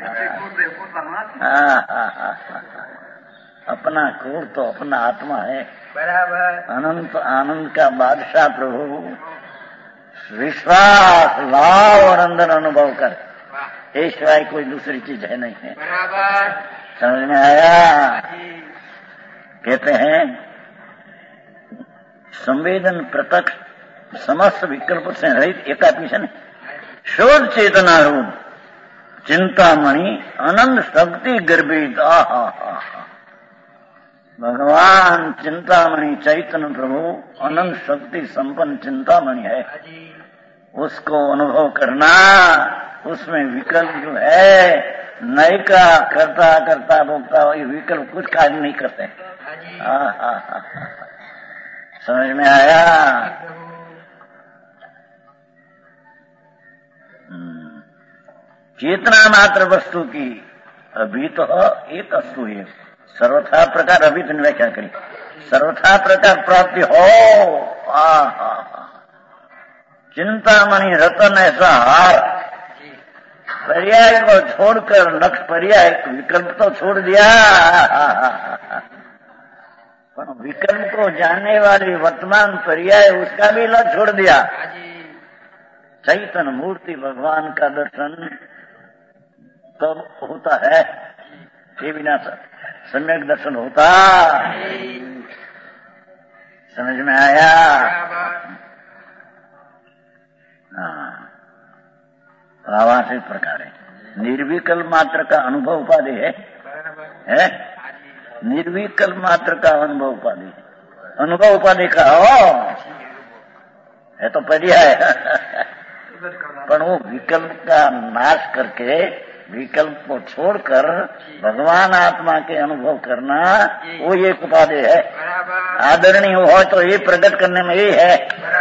अपना कुल तो अपना आत्मा है बराबर। अनंत आनंद का बादशाह प्रभु विश्वास लाभ और अंदर अनुभव कर ये सिवाय कोई दूसरी चीज है नहीं है बराबर। समझ में आया? कहते हैं संवेदन प्रत्यक्ष समस्त विकल्प से रहित एकापी से शोध चेतना रूप चिंतामणि अनंत शक्ति गर्भित भगवान चिंतामणि चैतन्य प्रभु अनंत शक्ति संपन्न चिंतामणि है। उसको अनुभव करना, उसमें विकल्प जो है नए का करता करता भोगता ये विकल्प कुछ कार्य नहीं करते। समझ में आया? चेतना मात्र वस्तु की अभी तो एक वस्तु है सर्वथा प्रकार अभी तो व्याख्या करी सर्वथा प्रकार प्राप्ति हो चिंतामणि रतन ऐसा हार पर्याय को छोड़कर लक्ष्य पर्याय विकल्प तो छोड़ दिया पर विकल्प को जानने वाली वर्तमान पर्याय उसका भी लक्ष्य छोड़ दिया। चैतन्य मूर्ति भगवान का दर्शन तब होता है ये बिना सम्यक दर्शन होता। समझ में आया? आवास इस प्रकार है निर्विकल्प मात्र का अनुभव उपाधि है निर्विकल्प मात्र का अनुभव उपाधि अनुभव उपाधि का है तो पर्याय पर वो विकल्प का नाश करके विकल्प को छोड़कर भगवान आत्मा के अनुभव करना वो एक उपाधि है। आदरणीय हो तो ये प्रकट करने में ये है।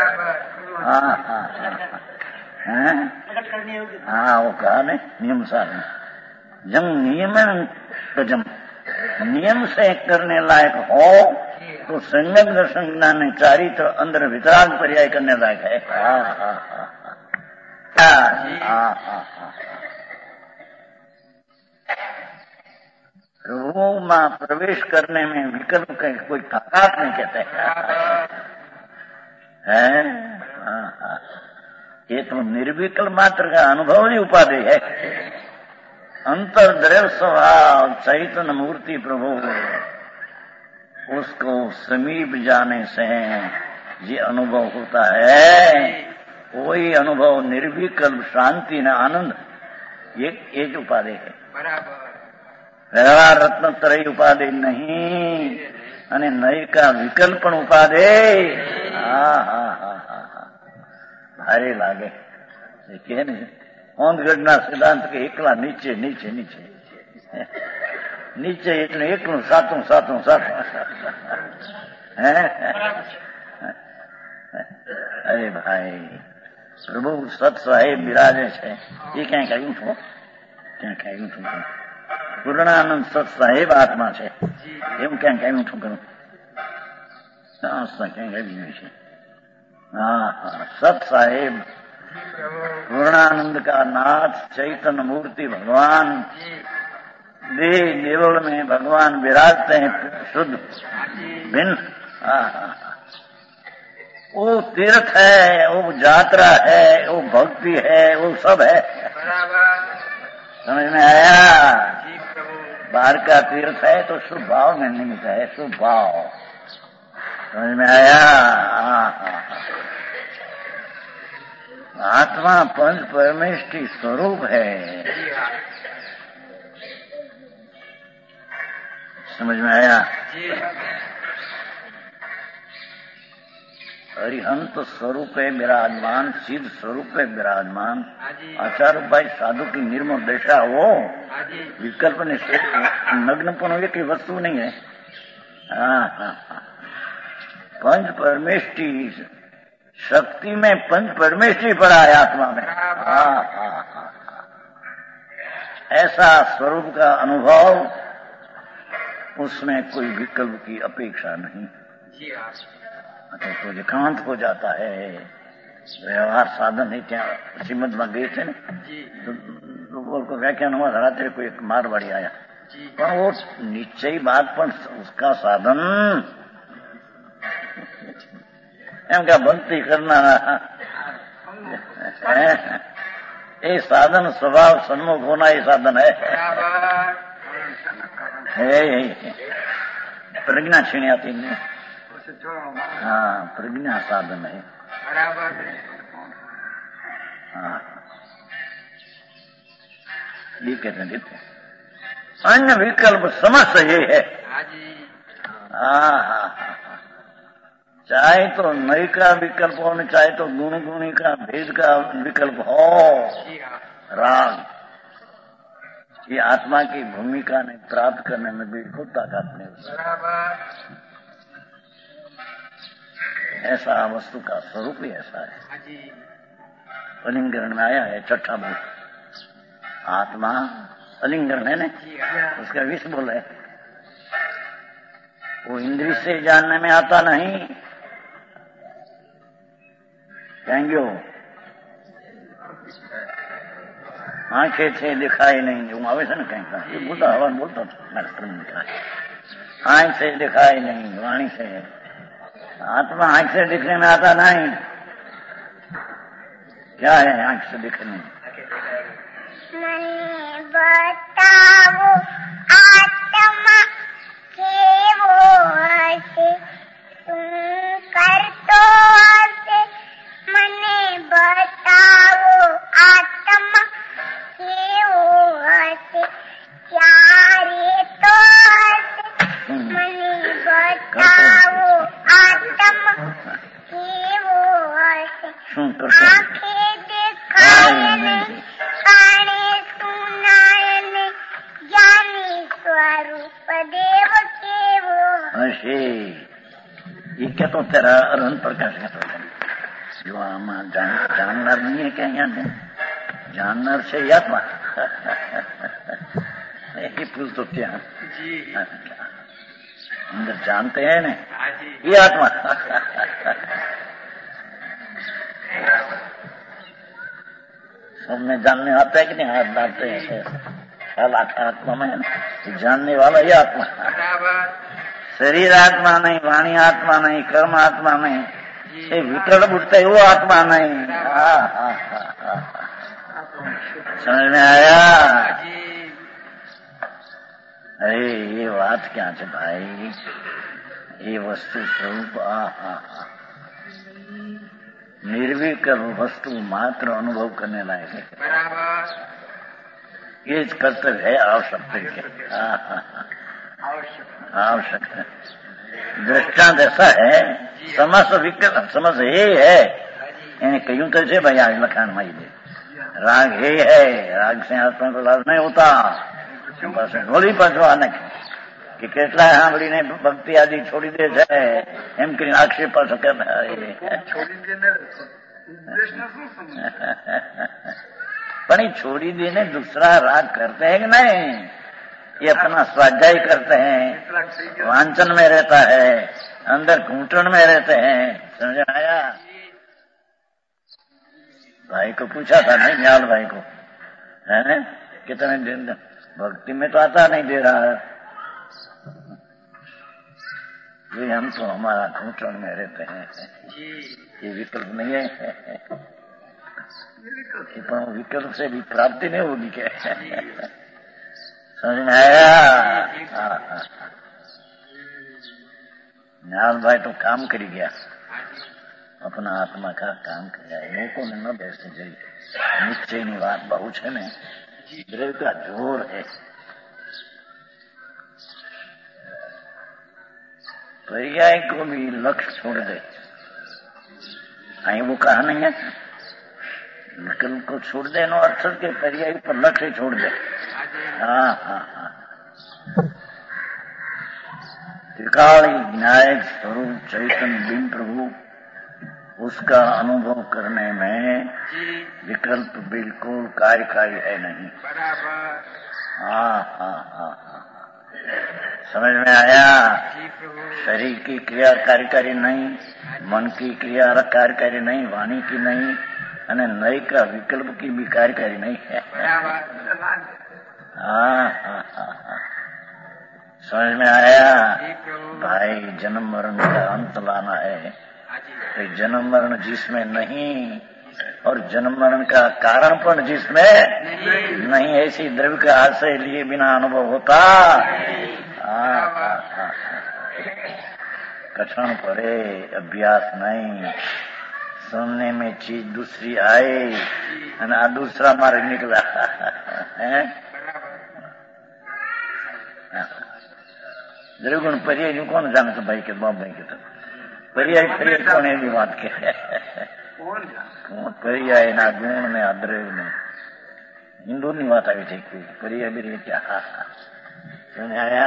हाँ वो कहा ने नियम सार जंग नियम जम नियम से करने लायक हो तो सम्यक दर्शन ज्ञान चारित्र अंदर वितराग पर्याय करने लायक है। रूह में प्रवेश करने में विकल्प का कोई ताकत नहीं कहते हैं। ये तो निर्विकल्प मात्र का अनुभव ही उपाधि है। अंतर्द्रव्य स्वभाव चैतन्य मूर्ति प्रभु उसको समीप जाने से ये अनुभव होता है। वही अनुभव निर्विकल्प शांति न आनंद ये जो उपाधि है बराबर। रत्नत्रय उपाधि नहीं અને નય का विकल्पण उपाधि भारे लागे કે ને ઓંધગઢના સિદ્ધાંત કે એકલા નીચે નીચે નીચે નીચે એટલે એકલું સાતું સાતું સાતું अरे भाई प्रभु सत साहेब विराजे छे ये क्या कहूं छो क्या कहूं छो पूर्णानंद सत साहेब आत्मा छे एम क्या कहूं छो करूं सत साहेब पूर्णानंद का नाथ चैतन्य मूर्ति भगवान देह देवल में भगवान विराजते हैं शुद्ध भिन्न। वो तीर्थ है, वो यात्रा है, वो भक्ति है, वो सब है। समझ में आया? बाहर का तीर्थ है तो शुभ भाव में निमित्त है, शुभ भाव। समझ में आया? आत्मा पंच परमेष्टि स्वरूप है। समझ में आया? अरिहंत स्वरूप है विराजमान, सिद्ध स्वरूप है विराजमान। आचार्य भाई साधु की निर्मल दशा हो, विकल्प नग्नपन हो, की वस्तु नहीं है। पंच परमेष्टि शक्ति में पंच परमेष्टि पड़ा है आत्मा में। ऐसा स्वरूप का अनुभव, उसमें कोई विकल्प की अपेक्षा नहीं। तो एकांत हो जाता है। व्यवहार साधन है। क्या श्रीमद में गए थे ना, तो को व्याख्यान हुआ था, तेरे को एक मारवाड़ी आया, पर वो निश्चय बात, पर उसका साधन एम क्या भक्ति करना ये साधन स्वभाव सन्मुख होना, ये साधन है। प्रज्ञा छीनी आती है। हाँ, प्रज्ञा साधन है। हाँ, ये कहते हैं अन्य विकल्प समझ ये है। चाहे तो नई का विकल्प हो, चाहे तो गुण गुणी का भेद का विकल्प हो, राग ये आत्मा की भूमिका ने प्राप्त करने में बिल्कुल ताकत नहीं। ऐसा वस्तु का स्वरूप ही ऐसा है। अलिंगरण में आया है छठा बोल, आत्मा अलिंगरण है ना, उसका 20 बोल है। वो इंद्रिय से जानने में आता नहीं, कहेंगे वो आंखें से दिखाई नहीं, जो आवे से ना कहीं ये बोलता हवा बोलता था, आंख से दिखाई नहीं, वाणी से। आत्मा आंख से दिखने में आता नहीं। क्या है आंख से दिखने? मने बताओ आत्मा केवो हसे, तुम कर तो हसे। मने बताओ आत्मा केवो हसे, चारे तो हसे। मने बताओ आत्मा केवो हसे, आंखें दिखाए नहीं, काने सुनाए नहीं, जानी स्वरूप देव केवो हसे। ये क्या तो तेरा अरहन प्रकाश का तो जो आमा जानना नहीं है क्या? यहाँ जानना से आत्मा ये पूछ तो क्या अंदर जानते हैं ना, ये आत्मा सबने जानने आता है कि नहीं? हाथ डालते हैं ख्याल आत्मा में है ना, जानने वाला ये आत्मा। शरीर आत्मा नहीं, वाणी आत्मा नहीं, कर्म आत्मा नहीं, ये विकल्प उठते वो आत्मा नहीं। समझ में आया? अरे ये बात क्या है भाई, ये वस्तु स्वरूप निर्विकल्प वस्तु मात्र अनुभव करने लायक है। ये कर्तव्य है, आवश्यक है। आवश्यक है। दृष्टांत ऐसा है, समस्त विकल्प समझ ये है। यानी कहीं कैसे भाई आज लखान माई दे राग है, राग से आत्मा को लाभ नहीं होता। बस गोली पचवाने कि કેટલા સાંભળીને ભક્તિ આદि છોડી દે છે એમ કરીને આક્ષેપ શકે। પણ એ छोड़ी देने दूसरा राग करते हैं कि नहीं? ये अपना स्वाध्याय करते हैं, वांचन में रहता है, अंदर घूंटन में रहते हैं। समझ आया? भाई को पूछा था नहीं, न्याल भाई को, है कितने दिन भक्ति में तो आता नहीं दे रहा है। ये हम तो हमारा घूंटन में रहते हैं, ये विकल्प नहीं है। પણ વિકલ્પ से भी प्राप्ति नहीं होगी क्या? समझ में आया? न्याल भाई तो काम करी गया, अपना आत्मा का काम કર્યા. લોકો ને ન બેસે જઈ નિશ્ચયની વાત બહુ છે ને, દ્રવ્ય का जोर है. पर्याय को भी लक्ष्य छोड़ दे. वो कहा नहीं है विकल्प को छोड़ दे, नो अर्थ के पर्याय पर लक्ष्य छोड़ दे. हाँ हाँ हाँ. त्रिकाली विनायक स्वरूप चैतन्य बिन प्रभु, उसका अनुभव करने में विकल्प बिल्कुल कार्यकारी है नहीं. हाँ हाँ हाँ हाँ. समझ में आया? शरीर की क्रिया कार्यकारी नहीं, मन की क्रिया कार्यकारी नहीं, वाणी की नहीं, અને નય का विकल्प की भी कार्यकारी नहीं है. हाँ हाँ हाँ हाँ. समझ में आया? भाई जन्म मरण का अंत लाना है, तो जन्म मरण जिसमें नहीं और जन्म मरण का कारण पण जिसमें नहीं, ऐसी द्रव्य का आश्रय लिए बिना अनुभव होता. कठिन पड़े, अभ्यास नहीं, सुनने में चीज दूसरी आए અને આ दूसरा मार्ग निकला है. द्रव्यगुण पर्याय कौन जाने तो भाई के बाप भाई के तो पर्याय कौन है भी बात के पर्याय ना गुण ने अद्रव्य ने हिंदू ની વાત આવી છે કે पर्याय भी रे क्या समझ आया?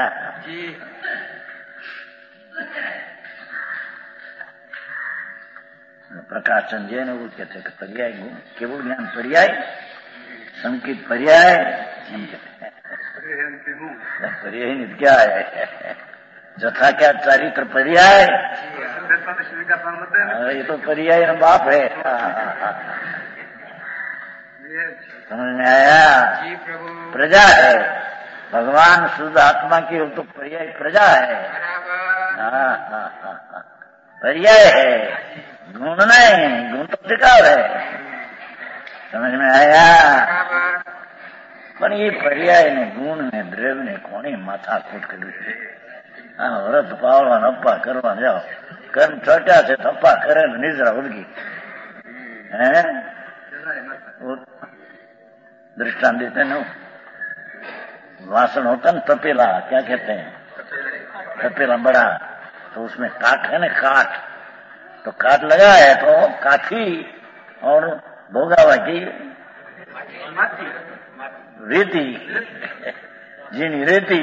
प्रकाशन जी ने वो कहते कि पर्याय गुण केवल ज्ञान पर्याय, संकेत पर्याय हम कहते हैं. पर्याय नहीं क्या है? जथा क्या चरित्र पर्याय, ये तो पर्याय न बाप है. समझ में आया? प्रजा है भगवान शुद्ध आत्मा की, तो पर्याय प्रजा है. पर्याय है, गुण नहीं. गुण तो टिकाव है. समझ में आया? પણ એ પર્યાય ને ગુણ ને દ્રવ્ય ને કોને માથાકૂટ કર્યું છે? વ્રત પાવવા નપ્પા કરવા જાઓ, કર્મ છોટ્યા છે, થપ્પા કરે ને નિદ્રા ઉડગી. दृष्टांत देते हैं. वासन होता है तपेला, क्या कहते हैं? तपेला बड़ा, तो उसमें काट है ना, काट. तो काट लगा है तो काठी और भोगावा की रेती, जीनी रेती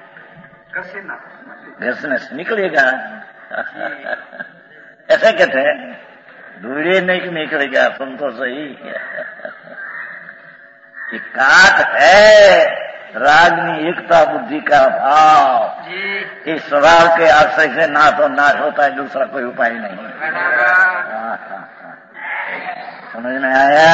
घसने से निकलेगा. ऐसा कहते हैं. धूरे नहीं निकलेगा, तुम तो सही. ये काट है रागनी एकता बुद्धि का भाव. इस स्वभाव के आश्रय से ना तो नाश होता है, दूसरा कोई उपाय नहीं. समझ में आया?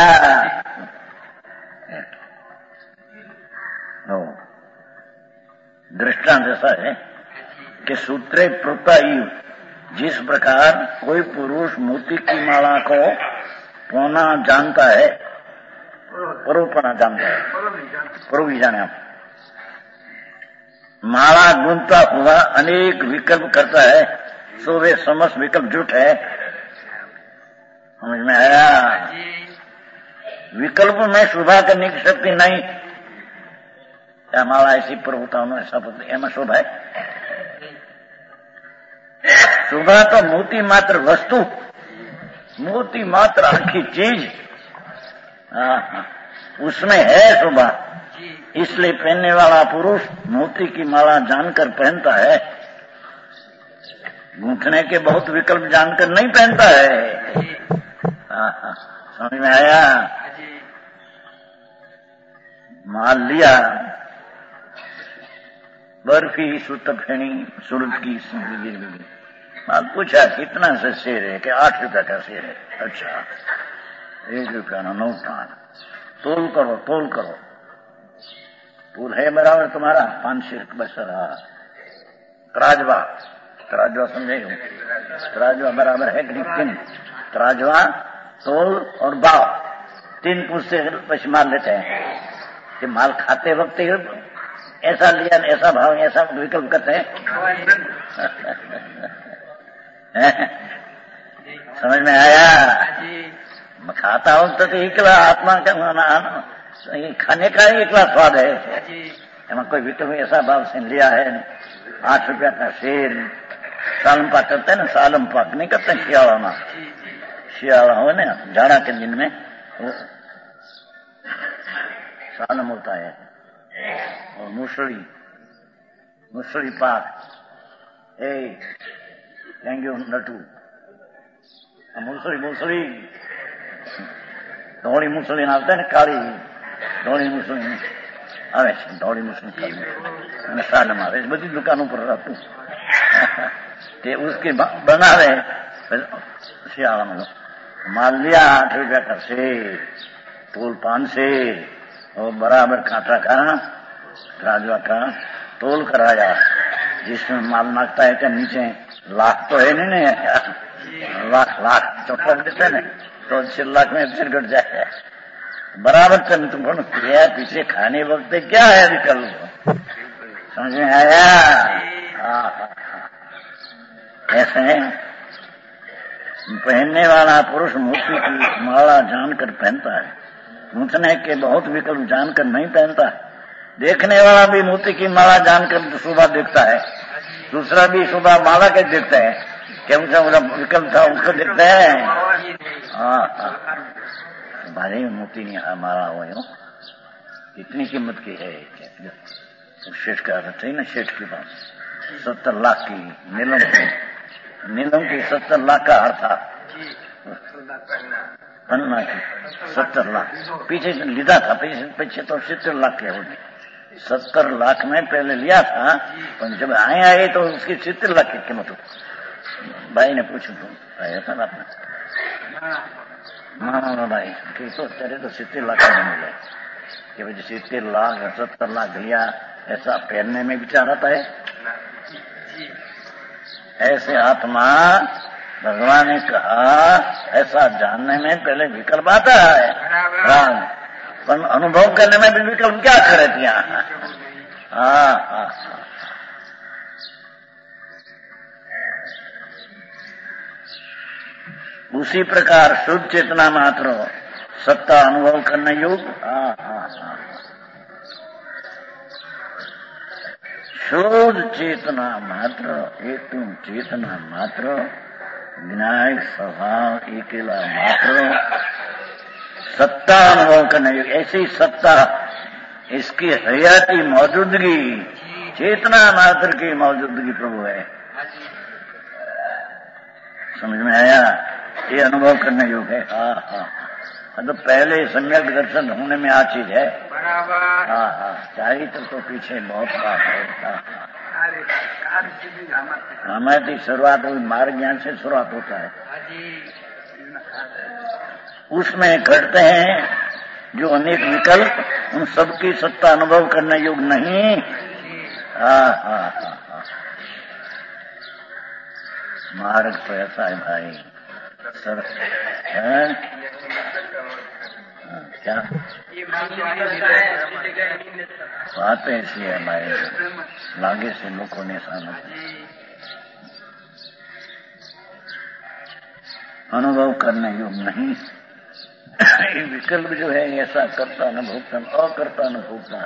दृष्टांत ऐसा है कि सूत्रे प्रोतायु, जिस प्रकार कोई पुरुष मोती की माला को पौना जानता है, परोपना जानता है, परो भी जाने आप, माला गूंथता हुआ अनेक विकल्प करता है, सो वे समस्त विकल्प झूठ है. समझ में आया? विकल्प में शुभा करने की शक्ति नहीं. क्या माला ऐसी प्रभुता ऐसा एम शुभ है? शुभा तो मोती मात्र वस्तु, मोती मात्र आखी चीज, उसमें है शुभा. इसलिए पहनने वाला पुरुष मोती की माला जानकर पहनता है, गूंथने के बहुत विकल्प जानकर नहीं पहनता है. समझ में आया? मान लिया बर्फी सूत फेणी सूरत की माल पूछा कितना से शेर है? कि 8 रुपया का शेर है. अच्छा, 1 रुपया ना 9 आना. तोल करो, तोल करो. तोल है बराबर तुम्हारा 5 शेर बस रहा. त्राजवा, त्राजवा समझे? त्राजवा बराबर है कि नहीं? त्राजवा, तोल और भाव 3 पूछ से पशु माल लेते हैं कि माल खाते वक्त ऐसा लिया ऐसा भाव ऐसा विकल्प करते हैं। समझ में आया? मैं खाता हूं तो एकला आत्मा का खाने का ही एकला स्वाद है। एમાં कोई विकल्प ऐसा भाव से लिया है। 8 रुपया का शेर सालम पाक करते हैं ना, सालम पाक नहीं करते शियाला में, शियाला हो ना जाड़ा के दिन में सालम होता है और मूसली पाक। Thank you Natu. मूसली धोड़ी मूसली આવતા ને કાળી ધોળી મૂસળી આવે છે, ધોળી મૂસળી અને સાલમ આવે બધી દુકાનો પર હતું તે उसके बनावे शियाला में माल लिया 8 रुपया का शेर, तोल 5 से और बराबर कांटा का राजवा का तोल कराया। जिसमें माल मांगता है कि नीचे लाख तो है नहीं, लाख चौथा देते ना तो 6 लाख में फिर घट जाए। बराबर तुमको क्रिया पीछे खाने वक्त क्या है विकल्प, समझ में आया? ऐसे पहनने वाला पुरुष मोती की माला जानकर पहनता है, पूछने के बहुत विकल्प जानकर नहीं पहनता। देखने वाला भी मोती की माला जानकर सुबह देखता है, दूसरा भी सुबह माला के देखता है, क्या उनका विकल्प था उसको देखता है। भारी मोती नहीं माला हो, इतनी कीमत की है। शेठ का अर्थ है ना, शेठ के पास 70 लाख की नीलम की 70 लाख का हार था, पन्ना की 70 लाख पीछे लिया था, पीछे तो 70 लाख के होगी। 70 लाख में पहले लिया था, पर जब आए तो उसकी 70 लाख की कीमत हो। भाई ने पूछा तो आया था ना आपने? हाँ भाई तो तेरे तो 70 लाख का मिले कि भाई 70 लाख 70 लाख लिया, ऐसा पहनने में विचार आता है। ऐसे आत्मा भगवान ने कहा ऐसा जानने में पहले विकल्प आता है, पर अनुभव करने में भी विकल्प क्या करे दिया। उसी प्रकार शुद्ध चेतना मात्र सत्ता अनुभव करने योग्य। शुद्ध चेतना मात्र, हेतु चेतना मात्र, विनायक स्वभाव अकेला मात्र सत्ता अनुभव करने योग्य। ऐसी सत्ता, इसकी हयाती मौजूदगी, चेतना मात्र की मौजूदगी प्रभु है। समझ में आया? ये अनुभव करने योग्य है। तो पहले सम्यक दर्शन होने में आ चीज है। चाहिए तो पीछे बहुत बात है। हमारी शुरुआत मार्ग ज्ञान से शुरुआत होता है, उसमें घटते हैं जो अनेक विकल्प, उन सबकी सत्ता अनुभव करने योग्य नहीं। मार्ग तो ऐसा है भाई सर, क्या बात ऐसी है हमारे लागे से लोगों ने सामने अनुभव करने योग्य नहीं। ये विकल्प जो है ऐसा करता न भोगता, अकर्ता न भोगता,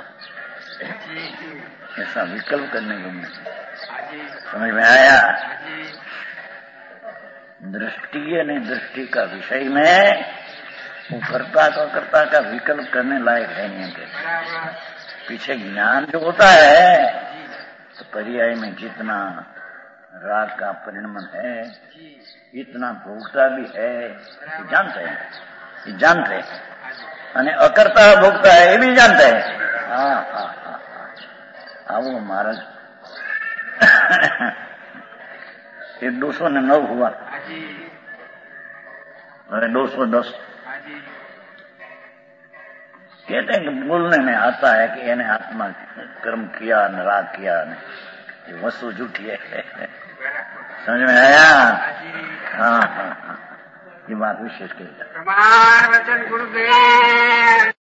ऐसा विकल्प करने योग्य नहीं। समझ में आया? दृष्टि ने दृष्टि का विषय में वो कर्ता का विकल्प करने लायक है नहीं के। पीछे ज्ञान जो होता है तो पर्याय में जितना राग का परिणमन है, इतना भोगता भी है, ये जानते हैं, અને अकर्ता भोगता है ये भी जानते हैं। वो महाराज ये 209 हुआ और 210 कहते हैं कि बोलने में आता है कि इन्हें आत्मा कर्म किया न राग किया न, ये वस्तु झूठी है। समझ में आया? ये बात विशेष कही जाती है। प्रमाण वचन गुरुदेव।